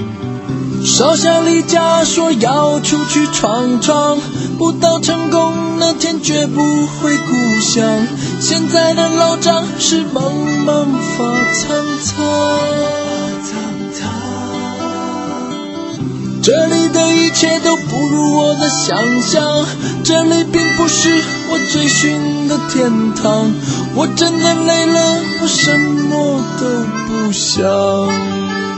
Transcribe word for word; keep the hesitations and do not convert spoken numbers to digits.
烧下离家说要出去闯闯，不到成功那天绝不回故乡。现在的老张是茫茫发苍苍，这里的一切都不如我的想象，这里并不是我追寻的天堂。我真的累了，我什么都不想。